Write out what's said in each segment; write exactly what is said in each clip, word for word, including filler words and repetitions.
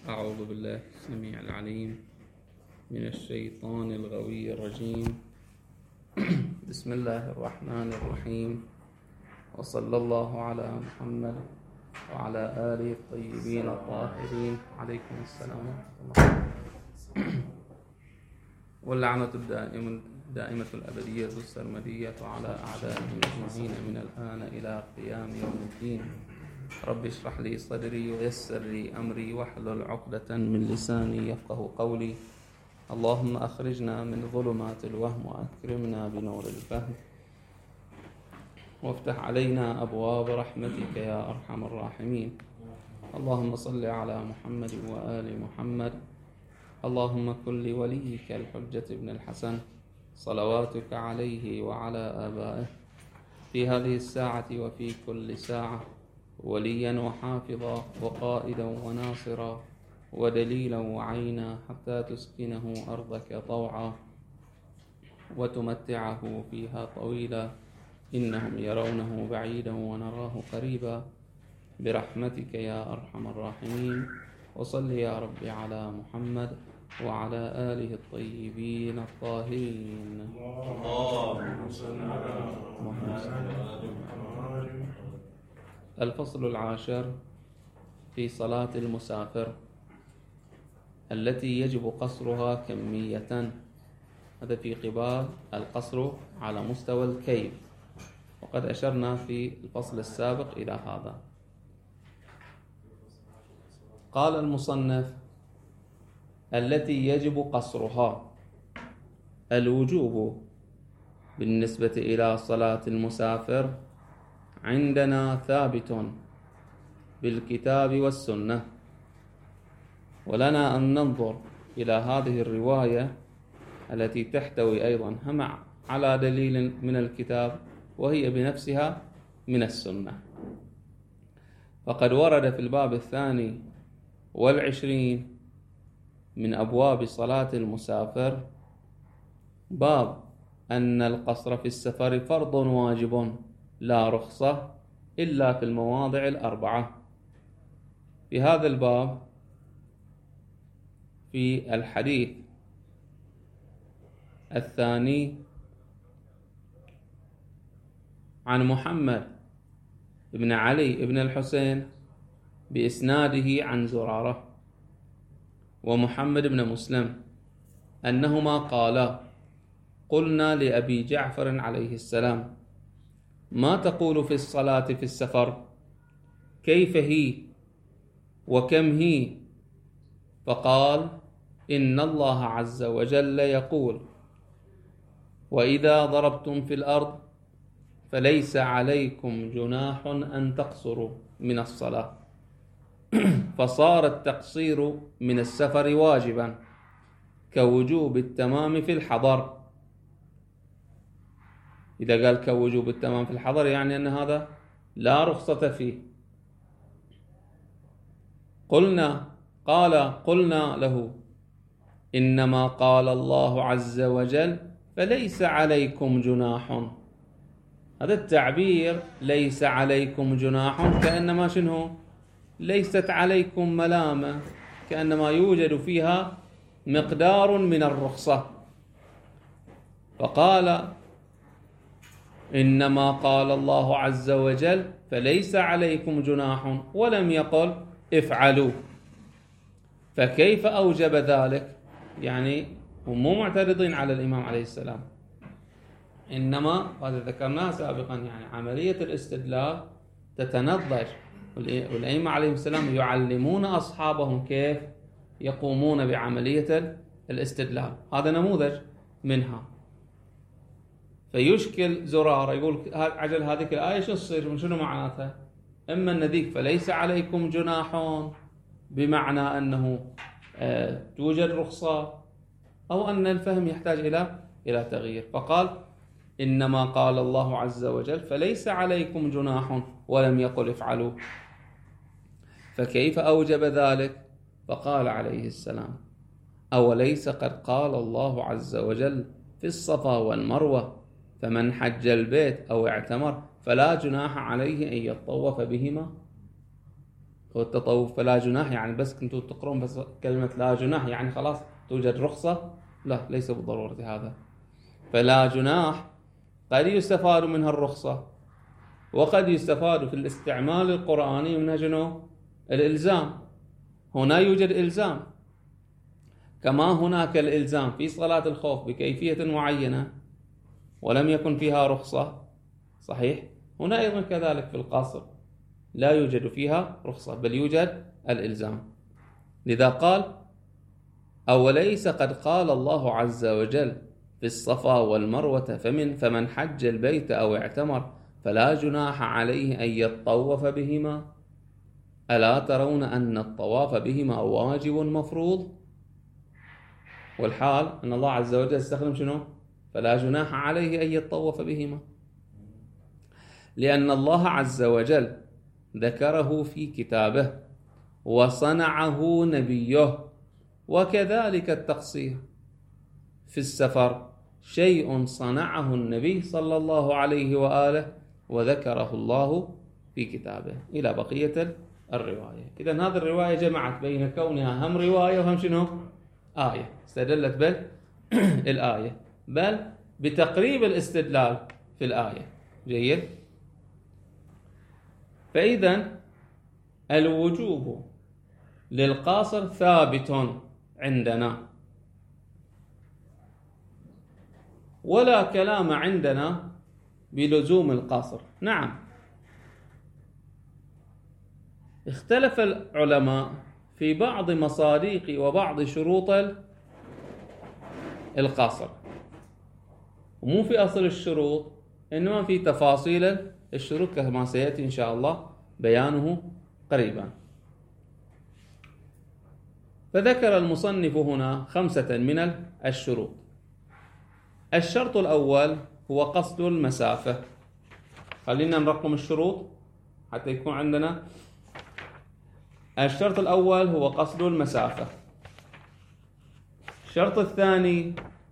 أعوذ بالله السميع العليم من الشيطان الغوي الرجيم. بسم الله الرحمن الرحيم، وصلى الله على محمد وعلى آله الطيبين الطاهرين. عليكم السلام ورحمة الله. واللعنة الدائمة الدائمة الأبدية السرمدية على أعدائهم أجمعين من الآن إلى قيام يوم الدين. رب اشرح لي صدري ويسر لي أمري واحلل عقدة من لساني يفقه قولي. اللهم أخرجنا من ظلمات الوهم وأكرمنا بنور الفهم، وافتح علينا أبواب رحمتك يا أرحم الراحمين. اللهم صل على محمد وآل محمد. اللهم كن لوليك الحجة ابن الحسن صلواتك عليه وعلى آبائه في هذه الساعة وفي كل ساعة وليا وحافظا وقائدا وناصرا ودليلا وعينا، حتى تسكنه أرضك طوعا وتمتعه فيها طويلا. إنهم يرونه بعيدا ونراه قريبا، برحمتك يا أرحم الراحمين. وصل يا رب على محمد وعلى آله الطيبين الطاهرين. اللهم صل على محمد. الفصل العاشر في صلاة المسافر التي يجب قصرها كمية. هذا في قبال القصر على مستوى الكيف، وقد أشرنا في الفصل السابق إلى هذا. قال المصنف: التي يجب قصرها. الوجوب بالنسبة إلى صلاة المسافر عندنا ثابت بالكتاب والسنة، ولنا أن ننظر إلى هذه الرواية التي تحتوي أيضا هم على دليل من الكتاب وهي بنفسها من السنة. فقد ورد في الباب الثاني والعشرين من أبواب صلاة المسافر باب أن القصر في السفر فرض واجب لا رخصة إلا في المواضع الأربعة. في هذا الباب في الحديث الثاني عن محمد بن علي بن الحسين بإسناده عن زرارة ومحمد بن مسلم أنهما قالا: قلنا لأبي جعفر عليه السلام: ما تقول في الصلاة في السفر؟ كيف هي وكم هي؟ فقال: إن الله عز وجل يقول: وإذا ضربتم في الأرض فليس عليكم جناح أن تقصروا من الصلاة. فصار التقصير من السفر واجبا كوجوب التمام في الحضر. إذا قال كوجوب التمام في الحضر يعني أن هذا لا رخصة فيه. قلنا قال قلنا له: إنما قال الله عز وجل: فليس عليكم جناح. هذا التعبير ليس عليكم جناح كأنما شنو؟ ليست عليكم ملامة، كأنما يوجد فيها مقدار من الرخصة. فقال: إنما قال الله عز وجل: فليس عليكم جناح، ولم يقل افعلوا. فكيف أوجب ذلك؟ يعني هم مو معترضين على الإمام عليه السلام، إنما هذا ذكرناه سابقا، يعني عملية الاستدلال تتنضج، والأئمة عليهم السلام يعلمون أصحابهم كيف يقومون بعملية الاستدلال. هذا نموذج منها. فيشكل زرارة يقول: عجل هذه الآية شو تصير؟ من شنو معناتها؟ إما أن ذيك فليس عليكم جناح بمعنى أنه آه توجد رخصة، أو أن الفهم يحتاج إلى إلى تغيير. فقال: إنما قال الله عز وجل: فليس عليكم جناح، ولم يقل افعلوا. فكيف أوجب ذلك؟ فقال عليه السلام: أوليس قد قال الله عز وجل في الصفا والمروة: فمن حج البيت أو اعتمر فلا جناح عليه أن يطوف بهما. والتطوف فلا جناح، يعني بس كنتوا تقرون بس كلمة لا جناح يعني خلاص توجد رخصة؟ لا، ليس بالضرورة هذا. فلا جناح قد يستفاد منها الرخصة، وقد يستفاد في الاستعمال القرآني منها جنو الإلزام. هنا يوجد إلزام، كما هناك الإلزام في صلاة الخوف بكيفية معينة ولم يكن فيها رخصة، صحيح؟ هنا أيضا كذلك في القصر لا يوجد فيها رخصة بل يوجد الإلزام. لذا قال: أوليس قد قال الله عز وجل في الصفا والمروة فمن فمن حج البيت أو اعتمر فلا جناح عليه أن يطوف بهما، ألا ترون أن الطواف بهما واجب مفروض؟ والحال أن الله عز وجل استخدم شنو؟ فلا جناح عليه أن يطوف بهما، لأن الله عز وجل ذكره في كتابه وصنعه نبيه. وكذلك التقصير في السفر شيء صنعه النبي صلى الله عليه وآله وذكره الله في كتابه، إلى بقية الرواية. إذن هذه الرواية جمعت بين كونها هم رواية وهم شنو؟ آية، استدلت بل الآية بل بتقريب الاستدلال في الآية. جيد. فإذن الوجوب للقاصر ثابت عندنا، ولا كلام عندنا بلزوم القاصر. نعم، اختلف العلماء في بعض مصادق وبعض شروط القاصر، ومو في أصل الشروط إنما في تفاصيل الشروط كما سيأتي إن شاء الله بيانه قريبا. فذكر المصنف هنا خمسة من الشروط. الشرط الأول هو قصد المسافة. خلينا نرقم الشروط حتى يكون عندنا. الشرط الأول هو قصد المسافة. الشرط الثاني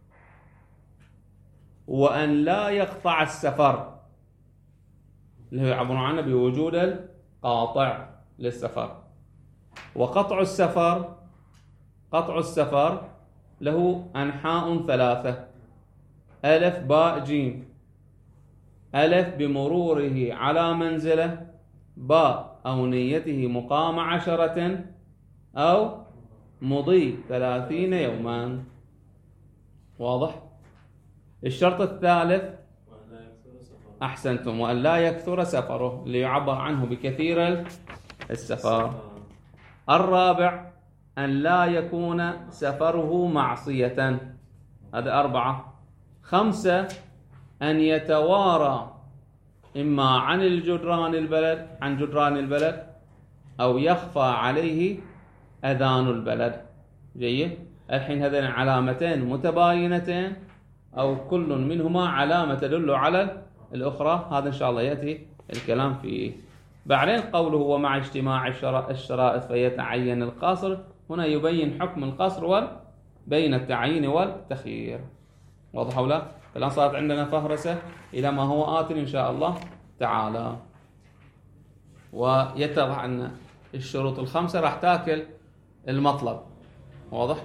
هو أن لا يقطع السفر، اللي هو يعبر عنه بوجود القاطع للسفر. وقطع السفر قطع السفر له أنحاء ثلاثة: ألف باء جيم. ألف بمروره على منزله، باء أو نيته مقام عشرة، أو مضي ثلاثين يوما. واضح؟ الشرط الثالث أحسنتم، وأن لا يكثر سفره، اللي يعبر عنه بكثير السفر. الرابع أن لا يكون سفره معصية. هذا أربعة. خمسة أن يتوارى إما عن الجدران البلد عن جدران البلد أو يخفى عليه أذان البلد. جيد. الحين هذين علامتين متباينتين أو كل منهما علامة تدل على الأخرى، هذا إن شاء الله يأتي الكلام فيه. بعدين قوله ومع اجتماع الشرائط فيتعين القصر، هنا يبين حكم القصر بين التعيين والتخيير. واضح ولا؟ الآن صارت عندنا فهرسة إلى ما هو آت إن شاء الله تعالى، ويتضح أن الشروط الخمسة راح تاكل المطلب. واضح؟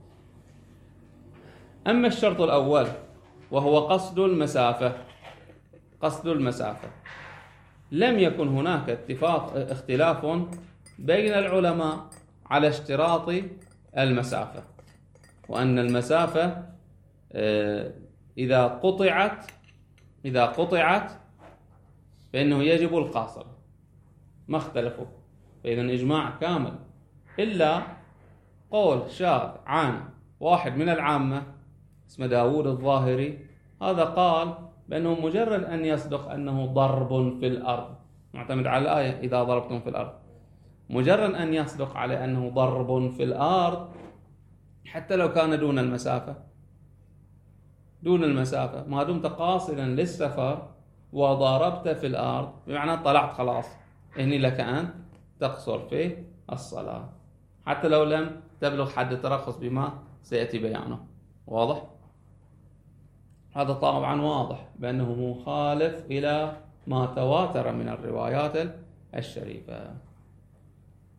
أما الشرط الأول وهو قصد المسافة، قصد المسافة لم يكن هناك اتفاق اختلاف بين العلماء على اشتراط المسافة، وأن المسافة إذا قطعت إذا قطعت فإنه يجب القصر، ما اختلفوا. فإذا إجماع كامل، إلا قول شاذ عن واحد من العامة اسمه داود الظاهري، هذا قال بأنه مجرد أن يصدق أنه ضرب في الأرض، معتمد على الآية إذا ضربتم في الأرض، مجرد أن يصدق على أنه ضرب في الأرض حتى لو كان دون المسافة دون المسافة ما دمت قاصدا للسفر وضربت في الأرض، بمعنى طلعت خلاص، هني لك أن تقصر في الصلاة حتى لو لم تبلغ حد الترخص بما سيأتي بيانه. واضح؟ هذا طبعا واضح بأنه مخالف إلى ما تواتر من الروايات الشريفة.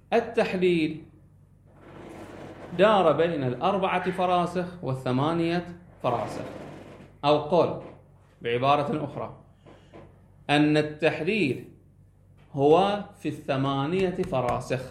التحليل دار بين الأربعة فراسخ والثمانية فراسخ، أو قول بعبارة أخرى أن التحليل هو في الثمانية فراسخ.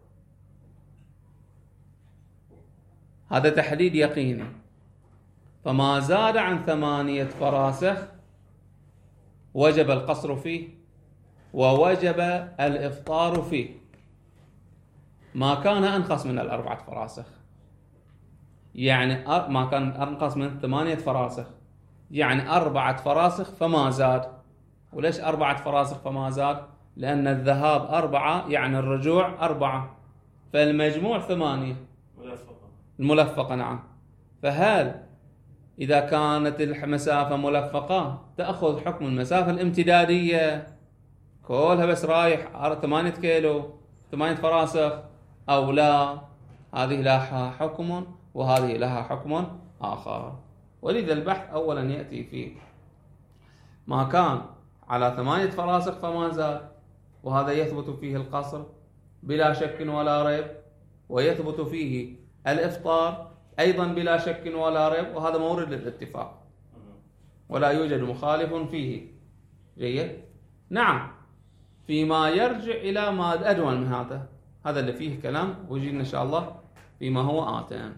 هذا تحليل يقيني، فما زاد عن ثمانية فراسخ وجب القصر فيه ووجب الإفطار فيه، ما كان أنقص من الأربعة فراسخ، يعني ما كان أنقص من ثمانية فراسخ، يعني أربعة فراسخ فما زاد. وليش أربعة فراسخ فما زاد؟ لأن الذهاب أربعة يعني الرجوع أربعة، فالمجموع ثمانية ملفقة. الملفقة نعم. فهل إذا كانت المسافة ملفقة تأخذ حكم المسافة الامتدادية كلها بس رايح ثمانية كيلو ثمانية فراسخ، أو لا؟ هذه لها حكم وهذه لها حكم آخر. ولذا البحث أولا يأتي فيه ما كان على ثمانية فراسخ فما زاد، وهذا يثبت فيه القصر بلا شك ولا ريب، ويثبت فيه الإفطار أيضا بلا شك ولا ريب، وهذا مورد للاتفاق ولا يوجد مخالف فيه. جيد؟ نعم. فيما يرجع إلى ما أدون من هذا، هذا اللي فيه كلام ويجينا إن شاء الله فيما هو آتين.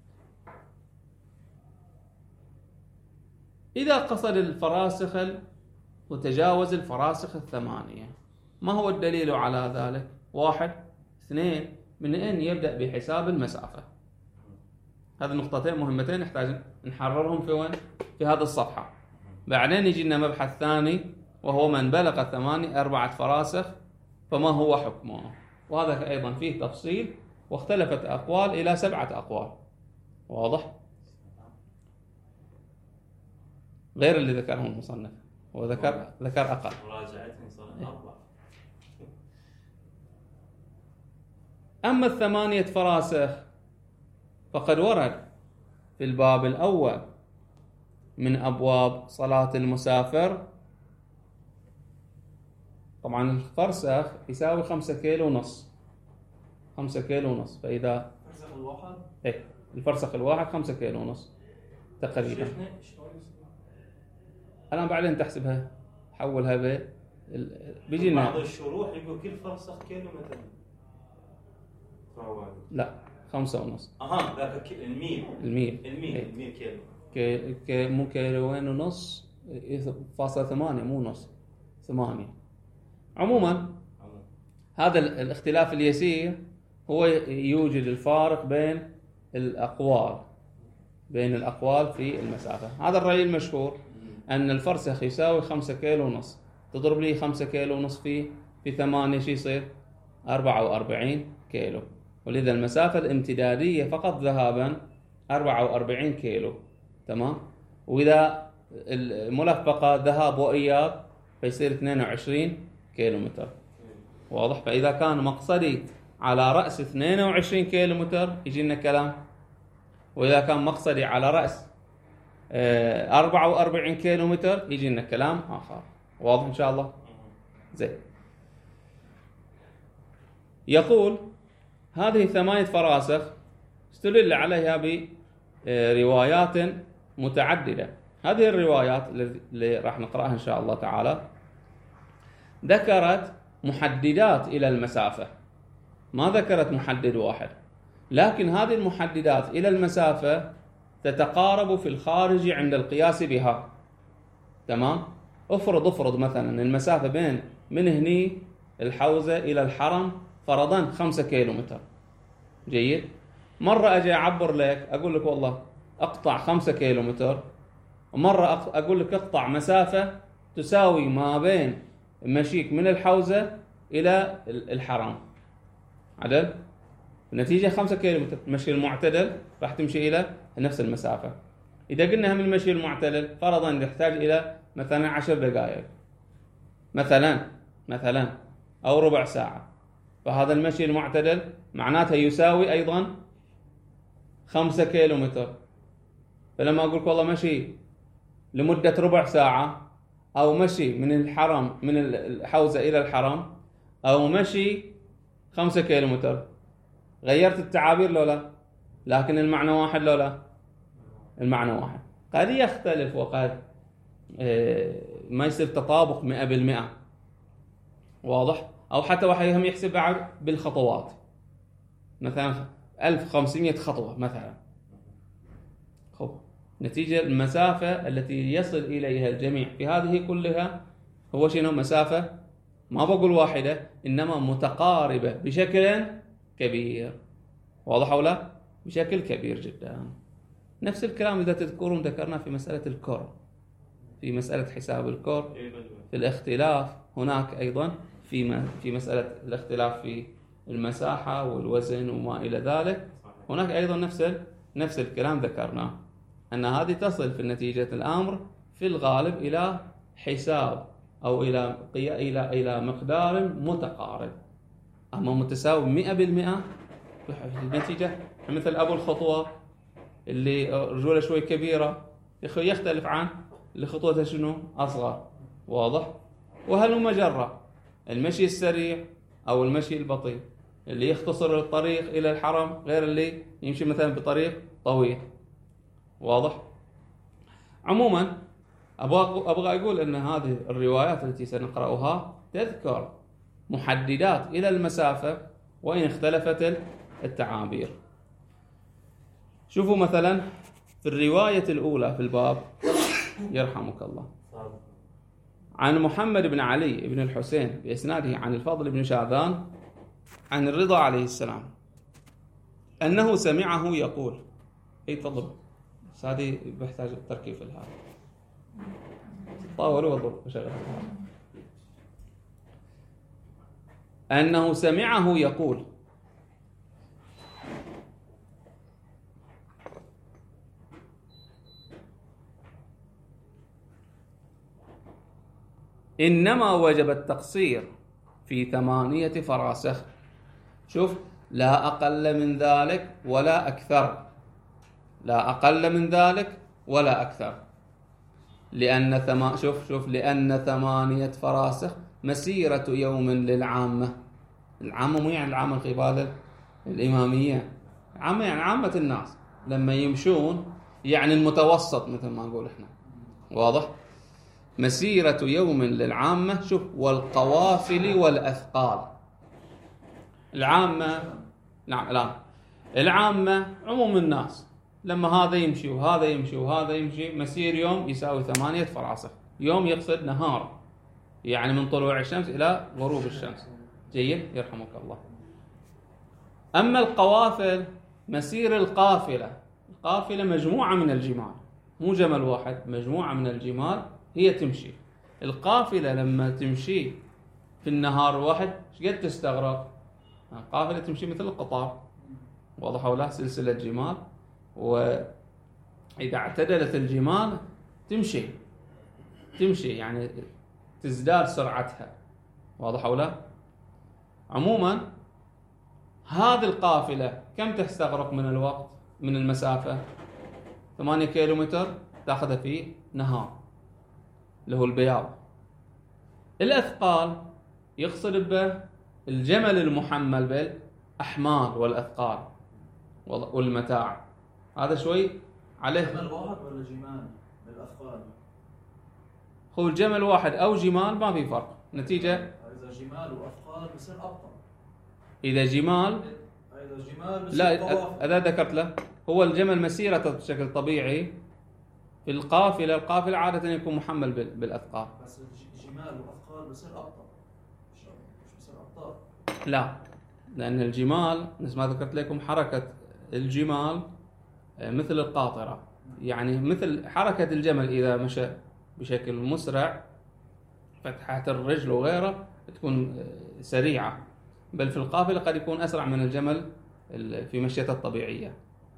إذا قصد الفراسخ وتجاوز الفراسخ الثمانية، ما هو الدليل على ذلك؟ واحد اثنين، من أين يبدأ بحساب المسافة؟ هذه النقطتين مهمتين نحتاج نحررهم في وين؟ في هذه الصفحة. بعدين يجي لنا مبحث ثاني وهو من بلغ ثمانية أربعة فراسخ فما هو حكمه، وهذا أيضا فيه تفصيل واختلفت أقوال إلى سبعة أقوال. واضح؟ غير اللي ذكره المصنف، وذكر ذكر أقل. مراجعتني صار أربعة. أما الثمانية فراسخ فقد ورد في الباب الأول من أبواب صلاة المسافر، طبعا الفرسخ يساوي خمسة كيلو ونص، خمسة كيلو ونص، فإذا الفرسخ الواحد إيه الفرسخ الواحد خمسة كيلو ونص تقريبا. الآن بعدين تحسبها حولها ب بيجي بعض الشروح يقول كل فرسخ كيلو مثلا. لا خمسة ونص. أها ذاك الميل الميل الميل إيه. الميل كيلو كي كي مو كيلوين ونص، فاصلة ثمانية مو نص، ثمانية. عموما هذا الاختلاف اليسير هو يوجد الفارق بين الأقوال بين الأقوال في المسافة. هذا الرأي المشهور أن الفرسخ يساوي خمسة كيلو ونص، تضرب لي خمسة كيلو ونص في في ثمانية شي يصير أربعة وأربعين كيلو، ولذا المسافة الامتدادية فقط ذهابا أربعة وأربعين كيلو. تمام. وإذا الملفقة ذهاب وإياب فيصير اثنين وعشرين كيلو متر. واضح؟ فإذا كان مقصدي على رأس اثنين وعشرين كيلو متر يجي لنا كلام، وإذا كان مقصدي على رأس أربعة وأربعين كيلو متر يجي لنا كلام آخر. واضح إن شاء الله؟ زين. يقول هذه ثمانية فراسخ استدل عليها بروايات متعددة. هذه الروايات اللي راح نقرأها إن شاء الله تعالى ذكرت محددات إلى المسافة، ما ذكرت محدد واحد، لكن هذه المحددات إلى المسافة تتقارب في الخارج عند القياس بها. تمام. افرض افرض مثلا المسافة بين من هني الحوزة إلى الحرم فرضا خمسة كيلو متر. جيد. مرة أجي أعبر لك أقول لك والله أقطع خمسة كيلو متر، ومرة أقول لك أقطع مسافة تساوي ما بين مشيك من الحوزة إلى الحرم. عدل النتيجة خمسة كيلو متر. المشي المعتدل راح تمشي إلى نفس المسافة. إذا قلنا هم المشي المعتدل فرضا يحتاج إلى مثلا عشر دقائق مثلا مثلا أو ربع ساعة، فهذا المشي المعتدل معناته يساوي أيضا خمسة كيلو متر. فلما أقول والله مشي لمدة ربع ساعة، أو مشي من الحرم من الحوزة إلى الحرم، أو مشي خمسة كيلومتر، غيرت التعابير لو لا؟ لكن المعنى واحد لو لا؟ المعنى واحد. قد يختلف وقد ما يصير تطابق مئة بالمئة، واضح؟ أو حتى واحد هم يحسب بعد بالخطوات، مثلا ألف وخمسمائة خطوة مثلا. خب نتيجة المسافة التي يصل إليها الجميع في هذه كلها هو شنو؟ مسافة ما بقول واحدة، إنما متقاربة بشكل كبير، واضح أو لا؟ بشكل كبير جدا. نفس الكلام إذا تذكرون ذكرنا في مسألة الكور، في مسألة حساب الكور، في الاختلاف هناك أيضا في في مسألة الاختلاف في المساحة والوزن وما إلى ذلك، هناك أيضا نفس نفس الكلام ذكرناه، أن هذه تصل في نتيجة الأمر في الغالب إلى حساب أو إلى إلى إلى مقدار متقارب. أما متساوي مئة بالمئة في النتيجة، مثل أبو الخطوة اللي رجوله شوي كبيرة يختلف عن اللي خطوته شنو أصغر، واضح؟ وهل مجرة المشي السريع أو المشي البطيء، اللي يختصر الطريق إلى الحرم غير اللي يمشي مثلا بطريق طويل، واضح؟ عموما أبغى أبغى أقول أن هذه الروايات التي سنقرأها تذكر محددات إلى المسافة وإن اختلفت التعابير. شوفوا مثلا في الرواية الأولى في الباب يرحمك الله، عن محمد بن علي بن الحسين بإسناده عن الفضل بن شاذان عن الرضا عليه السلام أنه سمعه يقول، أي تفضل، بس هذه بحتاج تركيب في الهذا، طاولوا وضرب وشغل. أنه سمعه يقول إنما وجب التقصير في ثمانية فراسخ، شوف، لا أقل من ذلك ولا أكثر، لا أقل من ذلك ولا أكثر، لأن ثما شوف شوف لأن ثمانية فراسخ مسيرة يوم للعامة. العامة مو يعني العامة القبالة الإمامية، العامة يعني عامة الناس لما يمشون، يعني المتوسط مثل ما نقول إحنا، واضح؟ مسيرة يوم للعامة. شوف، والقوافل والأثقال. العامة، نعم لا، العامة عموم الناس، لما هذا يمشي وهذا يمشي وهذا يمشي، مسير يوم يساوي ثمانية فراسخ. يوم يقصد نهار، يعني من طلوع الشمس إلى غروب الشمس. جيد، يرحمك الله. أما القوافل، مسير القافلة، القافلة مجموعة من الجمال، مو جمل واحد، مجموعة من الجمال هي تمشي. القافلة لما تمشي في النهار واحد شقد تستغرق؟ القافلة تمشي مثل القطار، واضح ولا؟ سلسلة جمال، وإذا اعتدلت الجمال تمشي تمشي يعني تزداد سرعتها، واضح ولا؟ عموما هذه القافلة كم تستغرق من الوقت من المسافة؟ ثمانية كيلومتر تأخذها في نهار اللي هو البياض. الأثقال يقصد به الجمل المحمل بالأحمال والأثقال والمتاع، هذا شوي عليه. جمل واحد ولا جمال بالأثقال؟ هو الجمل واحد أو جمال ما في فرق، نتيجة إذا جمال وأثقال بصير أبطأ. إذا جمال إذا جمال بصير لا، هذا ذكرت له، هو الجمل مسيرته بشكل طبيعي في القافلة، القافلة عادة يكون محمل بالأثقال. بس جمال وأثقال بصير أبطأ، مش بصير أبطأ. لا، لأن الجمال مثل ما ذكرت لكم حركة الجمال مثل القاطرة، يعني مثل حركة الجمل إذا مشى بشكل مسرع فتحة الرجل وغيره تكون سريعة، بل في القافلة قد يكون أسرع من الجمل في مشيته الطبيعية.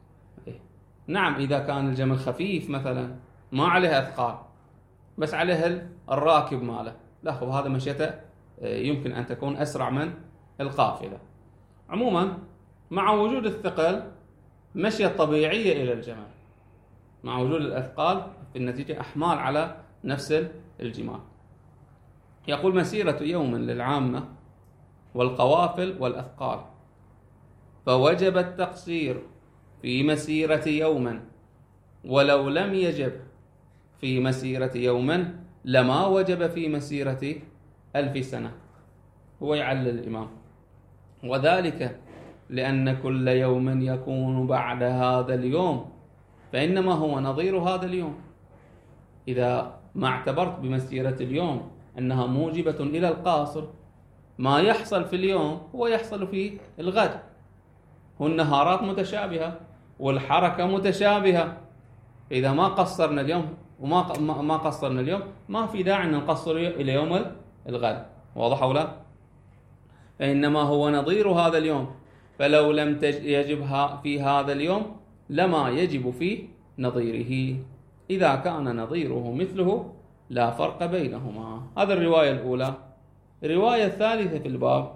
نعم، إذا كان الجمل خفيف مثلا ما عليه أثقال بس عليه الراكب ماله، لا، وهذا مشيته يمكن أن تكون أسرع من القافلة. عموما مع وجود الثقل مشية طبيعية إلى الجمل، مع وجود الأثقال في النتيجة أحمال على نفس الجمال. يقول مسيرة يوم للعامة والقوافل والأثقال، فوجب التقصير في مسيرة يوما، ولو لم يجب في مسيرة يوما لما وجب في مسيرة ألف سنة. هو يعلل الإمام: وذلك لأن كل يوم يكون بعد هذا اليوم فإنما هو نظير هذا اليوم. إذا ما اعتبرت بمسيرة اليوم أنها موجبة إلى القاصر، ما يحصل في اليوم هو يحصل في الغد. والنهارات متشابهة والحركة متشابهة. إذا ما قصرنا اليوم وما ما قصرنا اليوم ما في داعي أن نقصر إلى يوم الغد. واضح أو لا؟ فإنما هو نظير هذا اليوم، فلو لم يجب في هذا اليوم لما يجب في نظيره إذا كان نظيره مثله لا فرق بينهما. هذا الرواية الأولى. الرواية الثالثة في الباب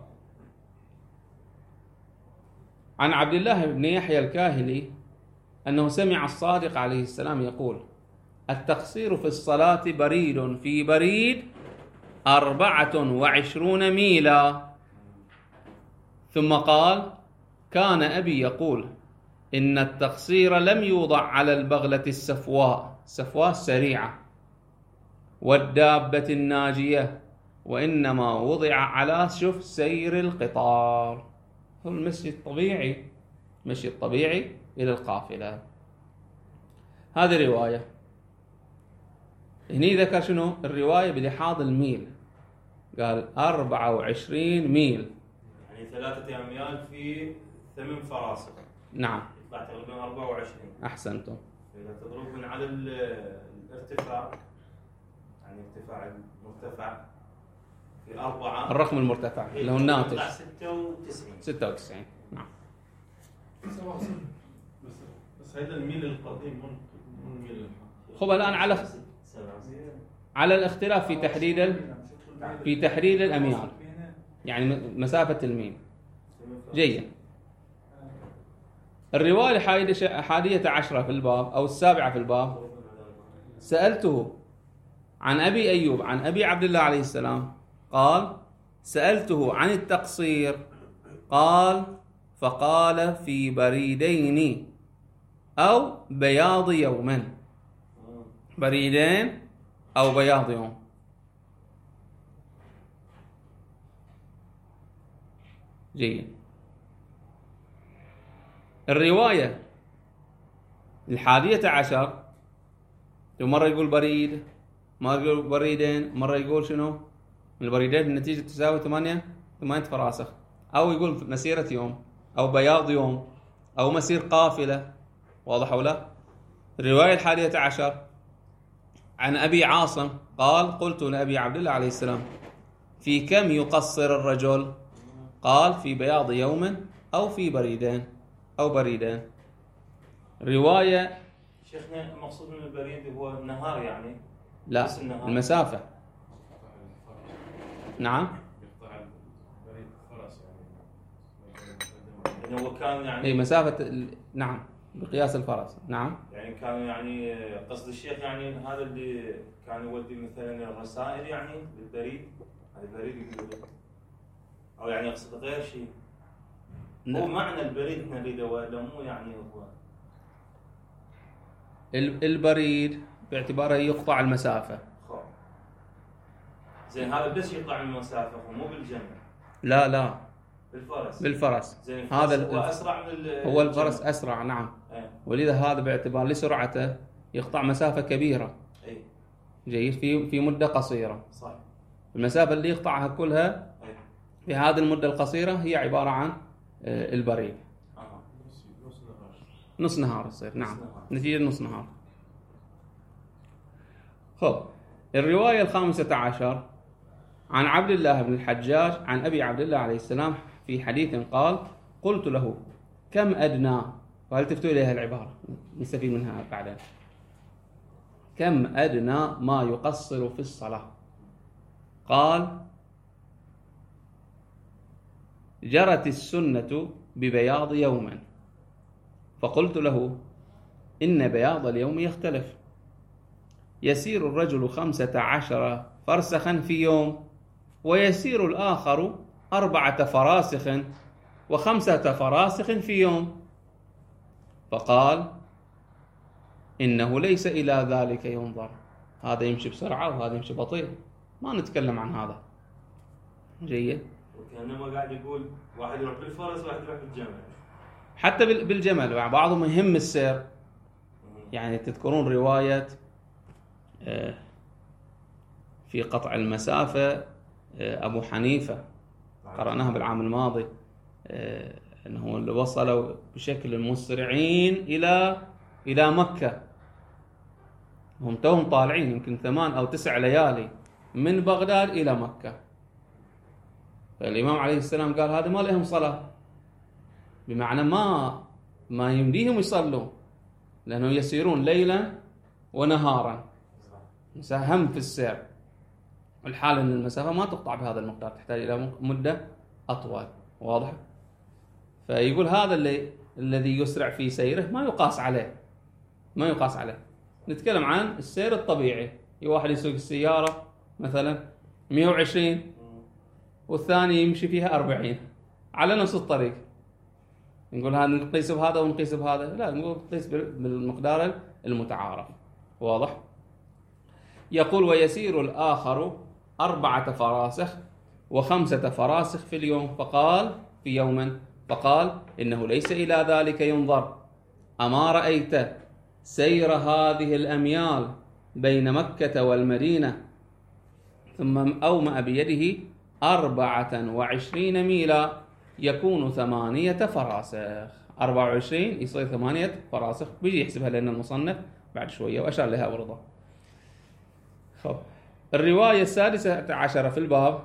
عن عبد الله بن يحيى الكاهلي أنه سمع الصادق عليه السلام يقول: التقصير في الصلاة بريد في بريد أربعة وعشرون ميلا. ثم قال: كان أبي يقول إن التقصير لم يوضع على البغلة السفواء، سفواء سريعة، والدابة الناجية، وإنما وضع على شوف سير القطار. هو المشي الطبيعي، مشي الطبيعي إلى القافلة. هذه رواية. هني ذكر شنو الرواية بلحاظ الميل، قال أربعة وعشرين ميل، يعني ثلاثة أميال في ثمان فراسخ. نعم، يطلع تقريبا أربعة وعشرين. أحسنتم. إذا تضربون على الارتفاع، يعني ارتفاع المرتفع في أربعة، الرقم المرتفع اللي هو الناتج يطلع ستة وتسعين. ستة وتسعين. نعم. بس بس هذا الميل القديم من من ميل الحق. خب الآن على على الاختلاف في تحديد ال... في تحديد الأميال، يعني مسافة الميل. جيد. الرواية الحادية عشرة في الباب أو السابعة في الباب: سألته عن أبي أيوب عن أبي عبد الله عليه السلام قال: سألته عن التقصير قال: فقال في بريدين أو بياض يوما. بريدين أو بياض يوم. جيد. الرواية الحادية عشر مرة يقول بريد، مرة يقول بريدين، مرة يقول شنو؟ البريدين النتيجة تساوي ثمانية ثمانية فراسخ، أو يقول مسيرة يوم أو بياض يوم أو مسير قافلة. واضح ولا؟ الرواية الحادية عشر عن أبي عاصم قال: قلت لأبي عبد الله عليه السلام: في كم يقصر الرجل؟ قال: في بياض يوم أو في بريدين أو بريدين. رواية شيخنا المقصود من البريد هو النهار يعني؟ لا، المسافة. نعم. يعني هو كان يعني اي مسافة ال... نعم بقياس الفرس. نعم. يعني كان يعني قصد الشيخ يعني هذا اللي كان يودي مثلا الرسائل يعني بالبريد، هذا البريد يقول، او يعني يقصد غير شيء. لا. هو معنى البريد نريده ولا مو يعني هو البريد باعتباره يقطع المسافة. خو. زين هذا بس يقطع المسافة ومو بالجمع. لا لا بالفرس. بالفرس. زين هذا هو اسرع من ال... هو الفرس اسرع. نعم. ايه. ولذا هذا باعتبار لسرعته يقطع مسافة كبيرة. اي. جيد. في في مدة قصيرة. صح. المسافة اللي يقطعها كلها اي. في هذه المدة القصيرة هي عبارة عن البريد. اها. نص نهار يصير. نعم. نهار. نتيجة نص نهار. خب الرواية الخامسة عشر عن عبد الله بن الحجاج عن أبي عبد الله عليه السلام في حديث قال: قلت له: كم أدنى؟ وهل تفتوا إليها العبارة نستفيد منها بعدين. كم أدنى ما يقصر في الصلاة؟ قال: جرت السنة ببياض يوما. فقلت له: إن بياض اليوم يختلف، يسير الرجل خمسة عشر فرسخا في يوم، ويسير الآخر أربعة فراسخ وخمسة فراسخ في يوم. فقال إنه ليس إلى ذلك ينظر، هذا يمشي بسرعة وهذا يمشي بطيء، ما نتكلم عن هذا. جيد. وكأنما قاعد يقول واحد يروح بالفرس وواحد يروح بالجمل. حتى بالجمل بعضهم يهم السير. يعني تذكرون رواية في قطع المسافة أبو حنيفة قرأناها بالعام الماضي، أنه اللي وصلوا بشكل مسرعين إلى إلى مكة، هم توهم طالعين يمكن ثمان أو تسع ليالي من بغداد إلى مكة. فالإمام عليه السلام قال هذا ما لهم صلاة، بمعنى ما ما يمديهم يصلوا، لأنه يسيرون ليلا ونهارا، هم في السير. الحال أن المسافة ما تقطع بهذا المقدار، تحتاج إلى مدة أطول. واضح؟ فيقول هذا اللي الذي يسرع في سيره ما يقاس عليه، ما يقاس عليه. نتكلم عن السير الطبيعي، واحد يسوق السيارة مثلا مئة وعشرين والثاني يمشي فيها أربعين على نفس الطريق، نقول هذا نقيس بهذا ونقيس بهذا؟ لا، نقول نقيس بالمقدار المتعارف. واضح؟ يقول ويسير الآخر أربعة فراسخ وخمسة فراسخ في اليوم. فقال في يوم فقال إنه ليس إلى ذلك ينظر. أما رأيت سير هذه الأميال بين مكة والمدينة؟ ثم أومأ بيده أربعة وعشرين ميلا يكون ثمانية فراسخ. أربعة وعشرين يصير ثمانية فراسخ، بيجي يحسبها لنا المصنف بعد شوية وأشار لها برضه. خب. الرواية السادسة عشرة في الباب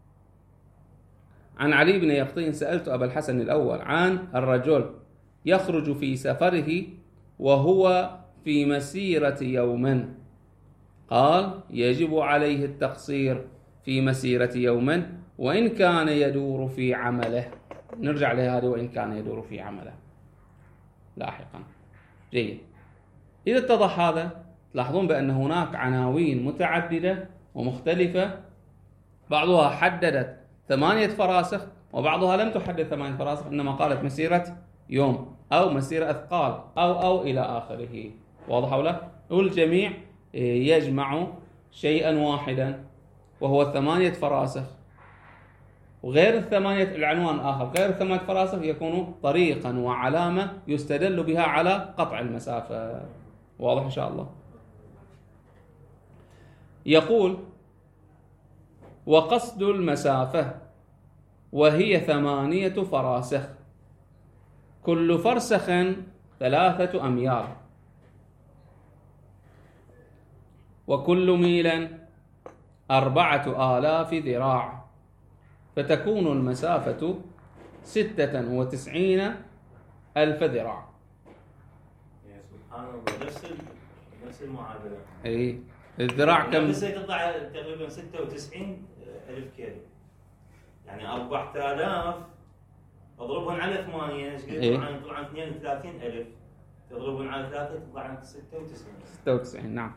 عن علي بن يقطين: سألت أبا الحسن الأول عن الرجل يخرج في سفره وهو في مسيرة يوم، قال يجب عليه التقصير في مسيرة يوم وإن كان يدور في عمله. نرجع لهذه وإن كان يدور في عمله لاحقا. جيد. إذا اتضح هذا، تلاحظون بأن هناك عناوين متعددة ومختلفة، بعضها حددت ثمانية فراسخ وبعضها لم تحدد ثمانية فراسخ، إنما قالت مسيرة يوم أو مسيرة أثقال أو أو إلى آخره. واضح ولا؟ والجميع يجمع شيئا واحدا وهو ثمانية فراسخ، وغير الثمانية العنوان آخر غير الثمانية فراسخ يكون طريقا وعلامة يستدل بها على قطع المسافة. واضح إن شاء الله؟ يقول وقصد المسافة وهي ثمانية فراسخ، كل فرسخ ثلاثة أميال، وكل ميل أربعة آلاف ذراع، فتكون المسافة ستة وتسعين ألف ذراع. يا سبحان الله، نفس نفس المعادلة. أي الذراع كم؟ بس تطلع تقريبا ستة وتسعين ألف كيلو، يعني أربعة آلاف اضربهم على ثمانية ايش قد؟ طبعا طبعا اثنين وثلاثين ألف تضربهم على ثلاثة تطلع عندك ستة وتسعين. ستة وتسعين نعم.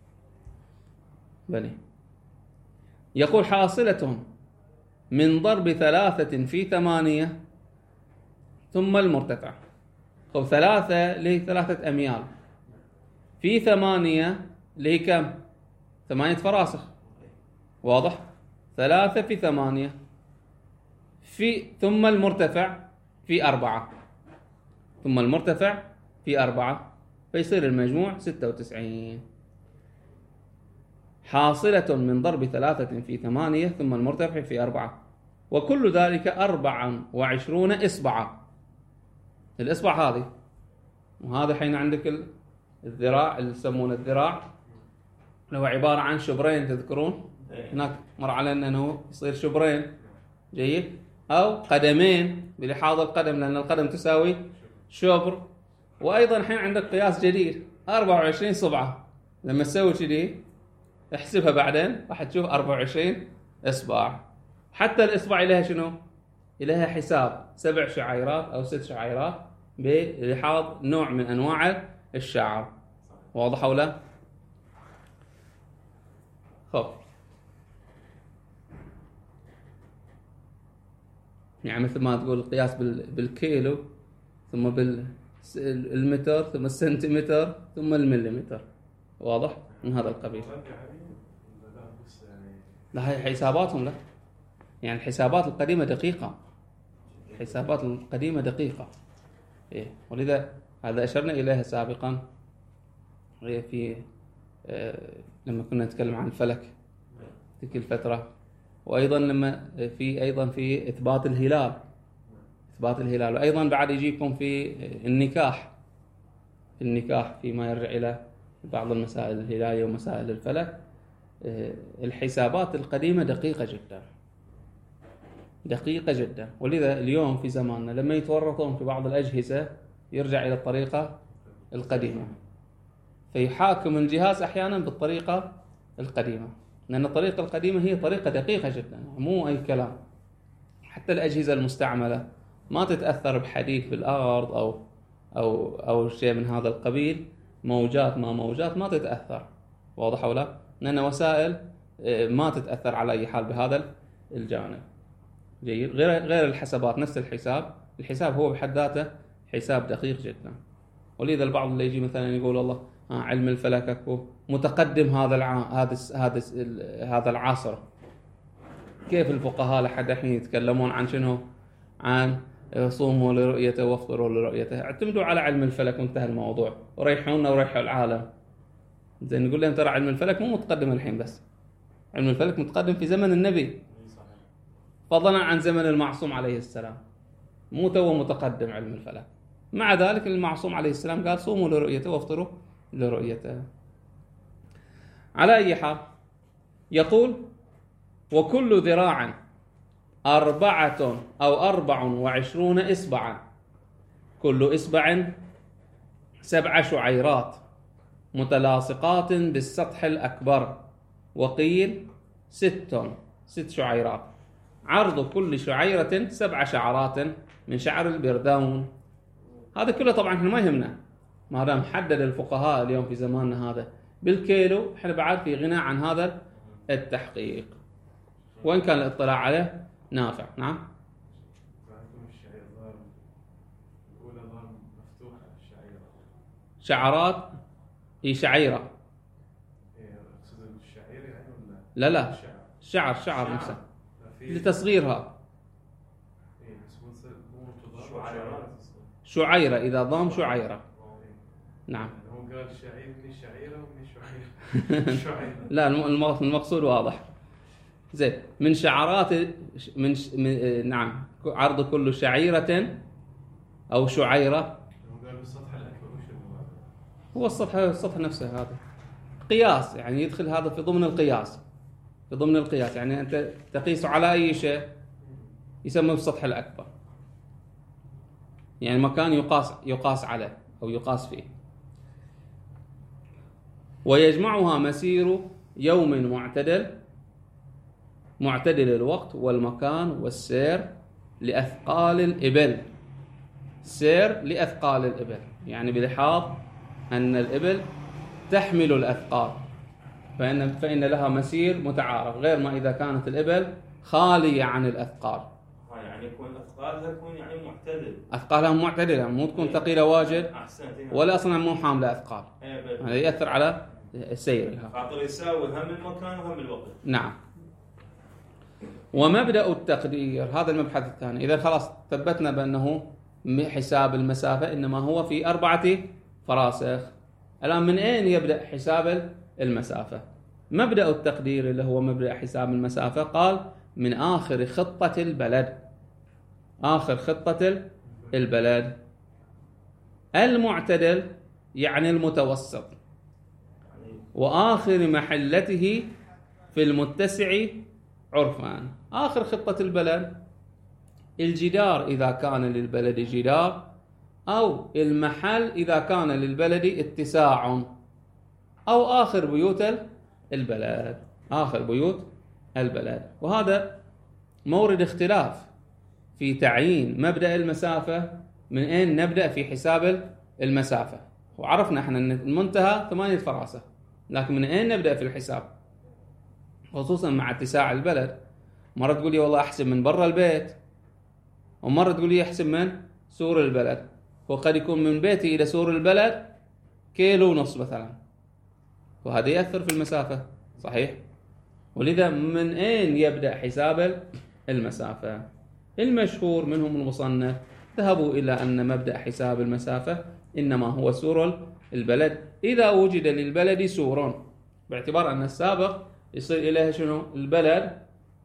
بلي. يقول حاصلة من ضرب ثلاثة في ثمانية ثم المرتفع. خب ثلاثة لهي ثلاثة أميال في ثمانية لهي كم؟ ثمانية فراسخ. واضح؟ ثلاثة في ثمانية في ثم المرتفع في أربعة ثم المرتفع في أربعة فيصير المجموع ستة وتسعين. حاصلة من ضرب ثلاثة في ثمانية ثم المرتفع في أربعة، وكل ذلك أربعا وعشرون إصبعا. الإصبع هذه، وهذا حين عندك الذراع اللي يسمونه الذراع، هو عبارة عن شبرين. تذكرون هناك مر علينا أنه يصير شبرين. جيد. أو قدمين بلحاظ القدم، لأن القدم تساوي شبر. وأيضا الحين عندك قياس جديد أربعة وعشرين صبعة، لما تسوي كذي احسبها بعدين راح تشوف أربعة وعشرين إصبع. حتى الإصبع إليها شنو؟ إليها حساب سبع شعيرات أو ست شعيرات بلحاظ نوع من أنواع الشعر. واضح ولا؟ خب. يعني مثل ما تقول القياس بالكيلو، ثم بالمتر، ثم السنتيمتر، ثم المليمتر. واضح؟ من هذا القبيل. لا هي حساباتهم، لا يعني الحسابات القديمة دقيقة، الحسابات القديمة دقيقة. إيه، ولذا هذا أشرنا إليها سابقا في آه لما كنا نتكلم عن الفلك تلك الفترة، وأيضا لما في أيضا في إثبات الهلال، إثبات الهلال، وأيضا بعد يجيكم في النكاح، في النكاح فيما يرجع إلى بعض المسائل الهلالية ومسائل الفلك. الحسابات القديمة دقيقة جدا، دقيقة جدا. ولذا اليوم في زماننا لما يتورطون في بعض الأجهزة يرجع إلى الطريقة القديمة، فيحاكم الجهاز أحيانا بالطريقة القديمة، لأن الطريقة القديمة هي طريقة دقيقة جدا، مو أي كلام. حتى الأجهزة المستعملة ما تتأثر بحديث في الأرض أو أو أو شيء من هذا القبيل، موجات ما موجات ما تتأثر. واضح ولا؟ لأن وسائل ما تتأثر على أي حال بهذا الجانب. جيد. غير غير الحسابات، نفس الحساب، الحساب هو بحد ذاته حساب دقيق جدا. ولذا البعض اللي يجي مثلا يقول والله آه علم الفلك اكو متقدم هذا الع... هذا هذا هذا العصر. كيف الفقهاء لحد الحين يتكلمون عن شنو؟ عن صوموا لرؤيته وافطروا لرؤيته، اعتمدوا على علم الفلك وانتهى الموضوع، وريحونا وريحوا العالم. زين نقول لهم ترى علم الفلك مو متقدم الحين، بس علم الفلك متقدم في زمن النبي، فضلا عن زمن المعصوم عليه السلام، مو تو متقدم علم الفلك. مع ذلك المعصوم عليه السلام قال صوموا لرؤيته وافطروا لرؤيته. على أي حال يقول وكل ذراع أربعة أو أربع وعشرون إصبعا، كل إصبع سبع شعيرات متلاصقات بالسطح الأكبر، وقيل ست ست شعيرات، عرض كل شعيرة سبع شعرات من شعر البردون. هذا كله طبعا احنا ما يهمنا، ما دام حدد الفقهاء اليوم في زماننا هذا بالكيلو، احنا بعد في غنى عن هذا التحقيق، وإن كان الاطلاع عليه نافع. نعم. شعرات هي شعيرة. لا لا شعر شعر نفسه لتصغيرها. شعيرة إذا ضام شعيرة. نعم. هو قال شعير من الشعيرة ومن الشعيرة. لا المقصود واضح. زين. من شعرات من, ش... من نعم عرض كل شعيرة أو شعيرة. هو قال بالسطح الأكبر وش هو السطح السطح نفسه هذا قياس، يعني يدخل هذا في ضمن القياس، في ضمن القياس يعني أنت تقيس على أي شيء يسمى بالسطح الأكبر، يعني مكان يقاس يقاس عليه أو يقاس فيه. ويجمعها مسير يوم معتدل معتدل الوقت والمكان والسير لأثقال الإبل. سير لأثقال الإبل يعني بلحاظ أن الإبل تحمل الأثقال، فإن فإن لها مسير متعارف، غير ما إذا كانت الإبل خالية عن الأثقال. يعني يكون أثقالها تكون يعني معتدل، أثقالها معتدلة، مو تكون ثقيلة واجد ولا أصلا مو حاملة أثقال، هذا يأثر على سيرها. خاطر يساوي هم المكان وهم الوقت. نعم. ومبدأ التقدير هذا المبحث الثاني. إذا خلاص ثبتنا بأنه حساب المسافة إنما هو في أربعة فراسخ، الآن من أين يبدأ حساب المسافة؟ مبدأ التقدير اللي هو مبدأ حساب المسافة قال من آخر خطة البلد، آخر خطة البلد. المعتدل يعني المتوسط، وآخر محلته في المتسع عرفان. آخر خطة البلد الجدار إذا كان للبلد جدار، أو المحل إذا كان للبلد اتساع، أو آخر بيوت البلد، آخر بيوت البلد. وهذا مورد اختلاف في تعيين مبدأ المسافة، من أين نبدأ في حساب المسافة. وعرفنا احنا أن المنتهى ثمانية فراسخ، لكن من أين نبدأ في الحساب؟ خصوصا مع اتساع البلد. مرة تقول لي والله أحسب من برا البيت، ومرة تقول لي يحسب من سور البلد، وقد يكون من بيتي إلى سور البلد كيلو ونص مثلا، وهذا يأثر في المسافة. صحيح؟ ولذا من أين يبدأ حساب المسافة؟ المشهور منهم المصنف ذهبوا إلى أن مبدأ حساب المسافة إنما هو سور البلد إذا وجد للبلد سور، باعتبار أن السابق يصير إليه شنو؟ البلد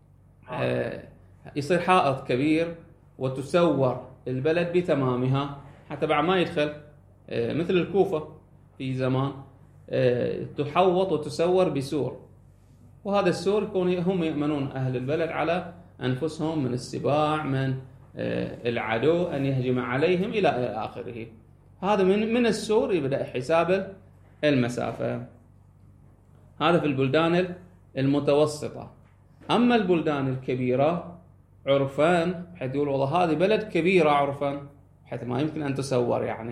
آه يصير حائط كبير وتسور البلد بتمامها حتى بعد ما يدخل، آه مثل الكوفة في زمان آه تحوط وتسور بسور، وهذا السور يكون هم يأمنون أهل البلد على أنفسهم من السباع من آه العدو أن يهجم عليهم إلى آخره. هذا من من السور يبدأ حساب المسافة. هذا في البلدان المتوسطة. أما البلدان الكبيرة عرفان، حيث يقول والله هذه بلد كبيرة عرفا حيث ما يمكن أن تسور يعني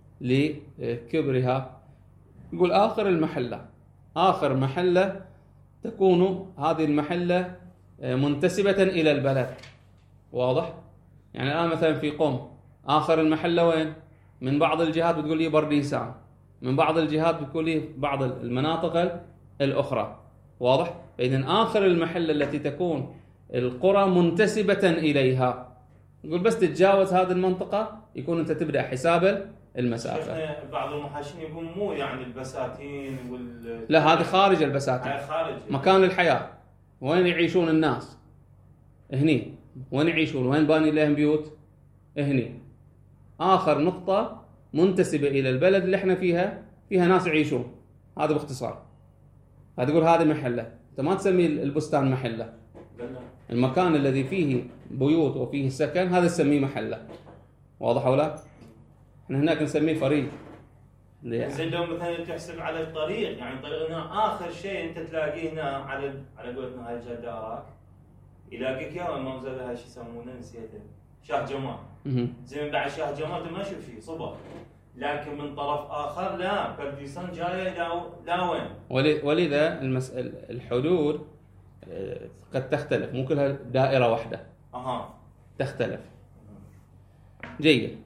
لكبرها، يقول آخر المحلة، آخر محلة تكون هذه المحلة منتسبة إلى البلد. واضح؟ يعني الآن مثلا في قم آخر المحلة وين؟ من بعض الجهات بتقول لي برديسان، من بعض الجهات بتقول لي بعض المناطق الأخرى. واضح؟ فإذن آخر المحلة التي تكون القرى منتسبة إليها، يقول بس تتجاوز هذه المنطقة يكون أنت تبدأ حساب المسافة. بعض المحاشين يقول مو يعني البساتين وال لا، هذه خارج البساتين، خارج مكان الحياة، وين يعيشون الناس هني، وين يعيشون، وين باني لهم بيوت هني. آخر نقطة منتسبة إلى البلد اللي احنا فيها، فيها ناس يعيشون، هذا باختصار. هتقول هذه محلة، أنت ما تسمي البستان محلة، المكان الذي فيه بيوت وفيه سكن هذا تسميه محلة. واضح ولا؟ احنا هناك نسميه فريق. زين لو مثلا تحسب على الطريق، يعني طريقنا آخر شيء أنت تلاقيه هنا على على قولتنا هاي الجدارات يلاقيك يا ما زال هاي شو يسمونه نسيته شاه جمال. زين بعد شاه جمال ما شوف فيه صبر، لكن من طرف آخر لا، برديسان جاية لا لا وين. ولذا المسألة الحدود قد تختلف، مو كلها دائرة واحدة. أها تختلف. جيد.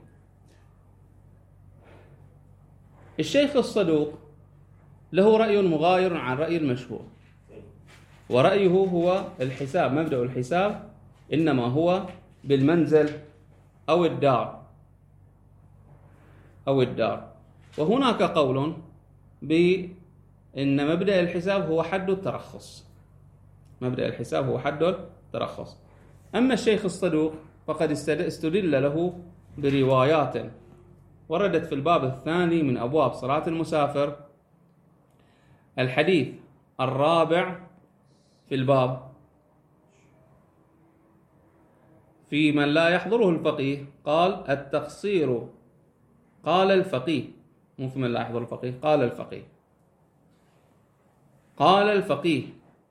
الشيخ الصدوق له رأي مغاير عن رأي المشهور، ورأيه هو الحساب، مبدأ الحساب إنما هو بالمنزل أو الدار أو الدار. وهناك قول بأن مبدأ الحساب هو حد الترخص، مبدأ الحساب هو حد الترخص. أما الشيخ الصدوق فقد استدل له بروايات وردت في الباب الثاني من أبواب صلاة المسافر، الحديث الرابع في الباب في من لا يحضره الفقيه، قال التقصير، قال الفقيه، مو في من لا يحضر الفقيه، قال الفقيه، قال الفقيه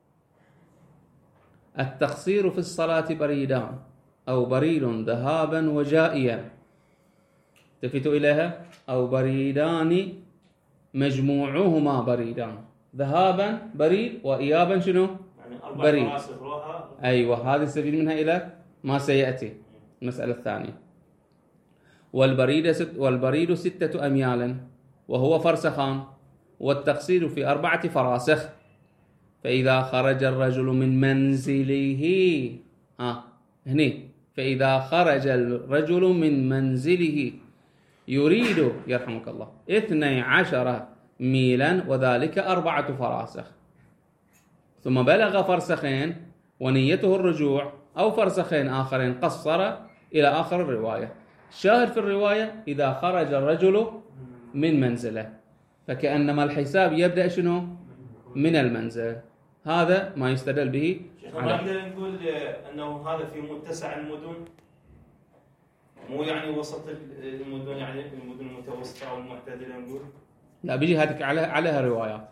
التقصير في الصلاة بريدان أو بريد ذهابا وجائيا، التفت إليها، أو بريدان مجموعهما بريدان، ذهابا بريد وإيابا شنو؟ يعني بريد. روحها. أيوة، هذا السبيل منها إلى ما سيأتي المسألة الثانية. والبريد ست والبريد ستة أميال وهو فرسخان، والتقصير في أربعة فراسخ. فإذا خرج الرجل من منزله، ها هني، فإذا خرج الرجل من منزله يريد يرحمك الله اثني عشر ميلا وذلك أربعة فراسخ، ثم بلغ فرسخين ونيته الرجوع، أو فرسخين آخرين قصر إلى آخر الرواية. الشاهد في الرواية إذا خرج الرجل من منزله، فكأنما الحساب يبدأ شنو؟ من المنزل. هذا ما يستدل به. ما نقدر نقول أنه هذا في متسع المدن، مو يعني وسط المدن، يعني المدن المتوسطة أو المعتدلة نقول. لا، بيجي هذيك عليها عليها روايات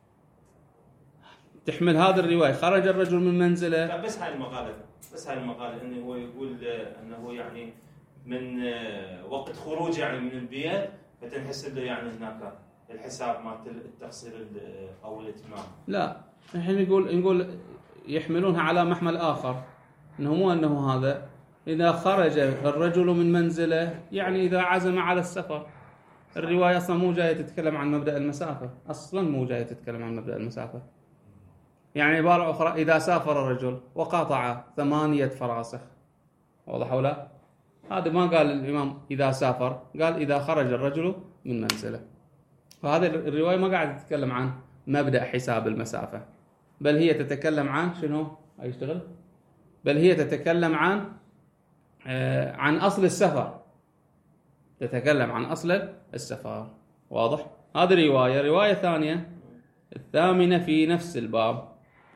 تحمل هذه الرواية خرج الرجل من منزله. لا بس هاي المقالة، بس هاي المقالة انه هو يقول انه يعني من وقت خروجه يعني من البيت فتنحسب له يعني هناك الحساب مال التقصير او الاتمام. لا، الحين يقول نقول يحملونها على محمل آخر، انه مو انه هذا إذا خرج الرجل من منزله يعني إذا عزم على السفر. الرواية أصلا مو جاية تتكلم عن مبدأ المسافة، أصلا مو جاية تتكلم عن مبدأ المسافة. يعني عبارة أخرى، إذا سافر الرجل وقاطع ثمانية فراسخ، واضح ولا؟ هذا ما قال الإمام إذا سافر، قال إذا خرج الرجل من منزله. فهذه الرواية ما قاعدة تتكلم عن مبدأ حساب المسافة، بل هي تتكلم عن شنو؟ هيشتغل؟ بل هي تتكلم عن آه عن أصل السفر، تتكلم عن أصل السفر. واضح؟ هذه رواية. رواية ثانية الثامنة في نفس الباب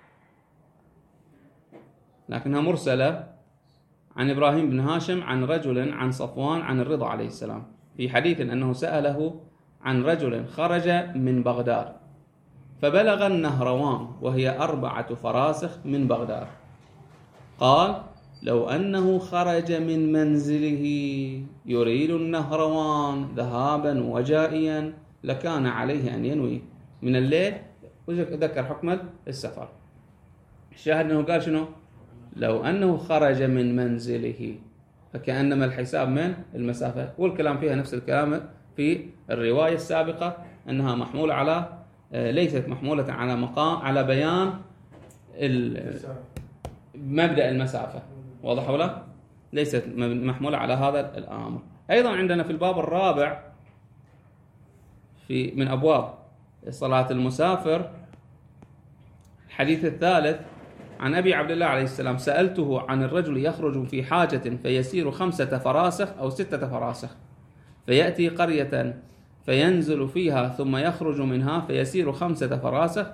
لكنها مرسلة عن إبراهيم بن هاشم عن رجل عن صفوان عن الرضا عليه السلام في حديث أنه سأله عن رجل خرج من بغداد فبلغ النهروان وهي أربعة فراسخ من بغداد، قال لو أنه خرج من منزله يريد النهروان ذهابا وجائيا لكان عليه أن ينوي من الليل وذكر حكم السفر. الشاهد أنه قال شنو؟ لو أنه خرج من منزله، فكأنما الحساب من المسافة، والكلام فيها نفس الكلام في الرواية السابقة أنها محمولة على ليست محمولة على مقام على بيان مبدأ المسافة. واضح ولا؟ ليست محمولة على هذا الأمر. أيضا عندنا في الباب الرابع في من أبواب صلاة المسافر الحديث الثالث عن أبي عبد الله عليه السلام سألته عن الرجل يخرج في حاجة فيسير خمسة فراسخ أو ستة فراسخ فيأتي قرية فينزل فيها ثم يخرج منها فيسير خمسة فراسخ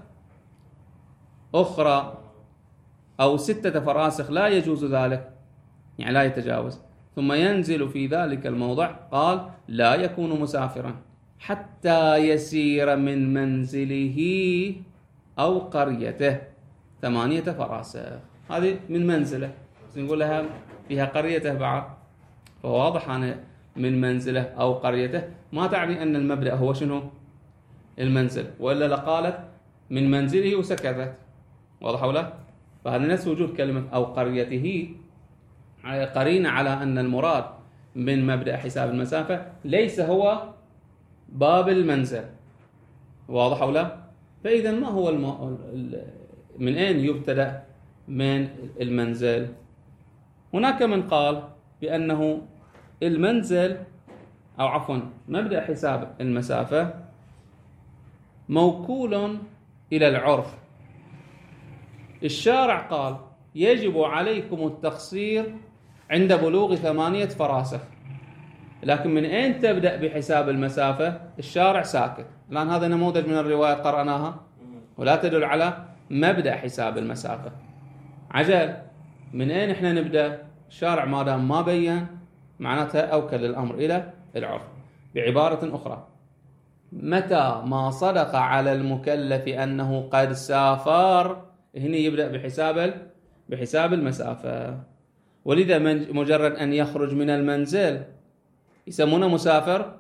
أخرى أو ستة فراسخ لا يجوز ذلك، يعني لا يتجاوز، ثم ينزل في ذلك الموضع، قال لا يكون مسافرا حتى يسير من منزله أو قريته ثمانية فراسخ. هذه من منزله، نقول لها فيها قريته بعد، فواضح أنا من منزله أو قريته ما تعني أن المبدأ هو شنو؟ المنزل، وإلا لقالت من منزله وسكتت. واضح ولا؟ فهذا نفس وجود كلمة أو قريته قرينة على أن المراد من مبدأ حساب المسافة ليس هو باب المنزل. واضح ولا؟ فإذا ما هو الم... من أين يبتدأ من المنزل؟ هناك من قال بأنه المنزل أو عفوا مبدأ حساب المسافة موكول إلى العرف. الشارع قال يجب عليكم التقصير عند بلوغ ثمانية فراسخ، لكن من أين تبدأ بحساب المسافة؟ الشارع ساكت. الآن هذا نموذج من الرواية قرأناها ولا تدل على مبدأ حساب المسافة. عجل، من أين إحنا نبدأ؟ الشارع ما دام ما بين معناتها أوكل الأمر إلى العرف. بعبارة أخرى، متى ما صدق على المكلف أنه قد سافر هنا يبدأ بحساب بحساب المسافة. ولذا مجرد أن يخرج من المنزل يسمونه مسافر،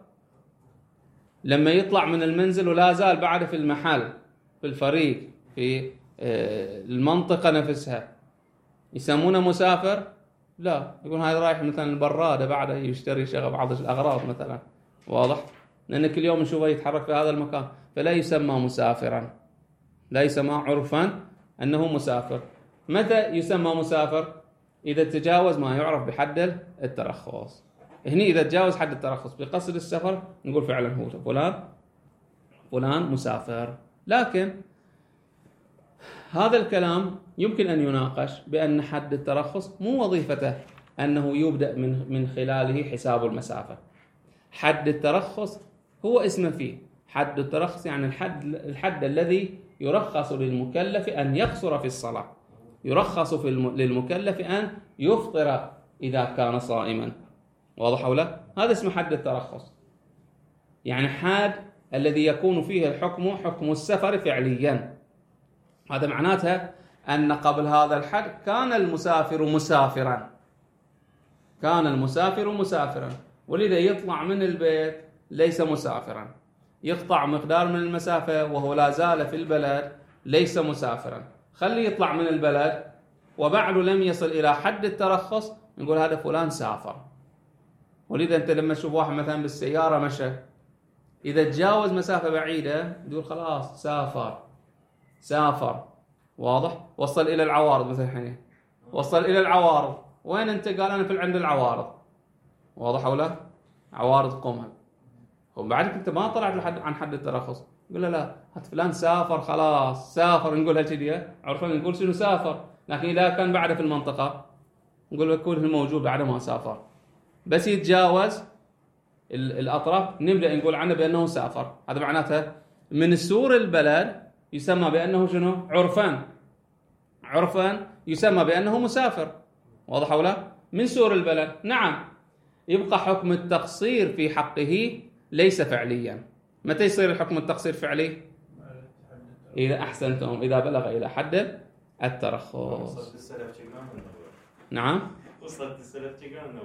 لما يطلع من المنزل ولا زال بعد في المحل في الفريق في المنطقة نفسها يسمونه مسافر؟ لا، يقول هذا رايح مثلا البرادة بعده يشتري شغل بعض الأغراض مثلا. واضح؟ لأن كل يوم نشوفه يتحرك في هذا المكان، فلا يسمى مسافرا، لا يسمى عرفا أنه مسافر. متى يسمى مسافر؟ إذا تجاوز ما يعرف بحد الترخص. هنا إذا تجاوز حد الترخص بقصد السفر نقول فعلا هو فلان فلان مسافر. لكن هذا الكلام يمكن أن يناقش بأن حد الترخص مو وظيفته أنه يبدأ من من خلاله حساب المسافة. حد الترخص هو اسم فيه، حد الترخص يعني الحد الحد الذي يرخص للمكلف أن يقصر في الصلاة، يرخص في الم... للمكلف أن يفطر إذا كان صائما. واضح ولا؟ هذا اسمه حد الترخص، يعني حد الذي يكون فيه الحكم حكم السفر فعليا. هذا معناتها أن قبل هذا الحد كان المسافر مسافرا، كان المسافر مسافرا، ولذا يطلع من البيت ليس مسافرا، يقطع مقدار من المسافة وهو لا زال في البلد ليس مسافرا. خلي يطلع من البلد وبعد لم يصل إلى حد الترخص نقول هذا فلان سافر. ولذا أنت لما تشوف واحد مثلا بالسيارة مشى، إذا تجاوز مسافة بعيدة تقول خلاص سافر سافر، واضح؟ وصل إلى العوارض مثلا الحين، وصل إلى العوارض، وين أنت؟ قال أنا في عند العوارض، واضح ولا؟ عوارض قمها. وبعدك أنت ما طلعت لحد عن حد الترخص، يقول له لا هات فلان سافر خلاص سافر، نقولها كذي عرفنا نقول شنو سافر. لكن إذا كان بعده في المنطقة نقول يكون موجود بعده ما سافر، بس يتجاوز الأطراف نبدأ نقول عنه بأنه سافر. هذا معناته من سور البلد يسمى بأنه شنو؟ عرفان، عرفان يسمى بأنه مسافر، واضح ولا؟ من سور البلد. نعم، يبقى حكم التقصير في حقه ليس فعليا. متى يصير الحكم التقصير فعلي؟ إذا أحسنتم، إذا بلغ إلى حد الترخص. وصلت السلف كمان. نعم، وصلت السلف كمان.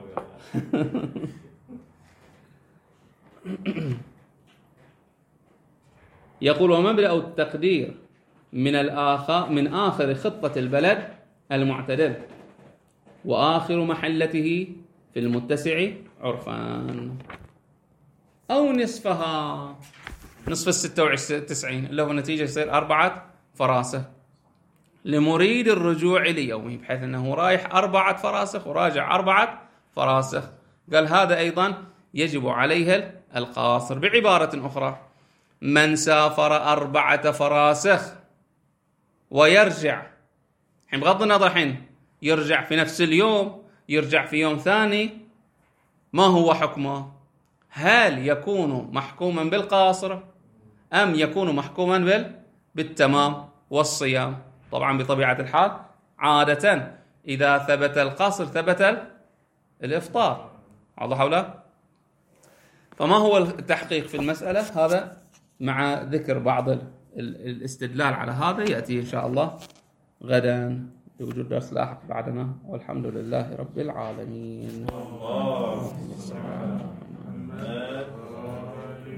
يقول ومبدأ التقدير من الآخر من آخر خطة البلد المعتدل، وآخر محلته في المتسع عرفان، أو نصفها، نصف الستة وتسعين اللي هو نتيجة يصير أربعة فراسخ لمريد الرجوع ليومه، بحيث أنه رايح أربعة فراسخ وراجع أربعة فراسخ. قال هذا أيضا يجب عليه القاصر. بعبارة أخرى، من سافر أربعة فراسخ ويرجع، حين بغض النظر حين يرجع في نفس اليوم، يرجع في يوم ثاني، ما هو حكمه؟ هل يكون محكوما بالقاصر أم يكون محكوما بال بالتمام والصيام؟ طبعا بطبيعة الحال عادة إذا ثبت القصر ثبت الإفطار، واضح ولا؟ فما هو التحقيق في المسألة؟ هذا مع ذكر بعض الاستدلال على هذا يأتي إن شاء الله غدا بوجود درس لاحق بعدنا، والحمد لله رب العالمين.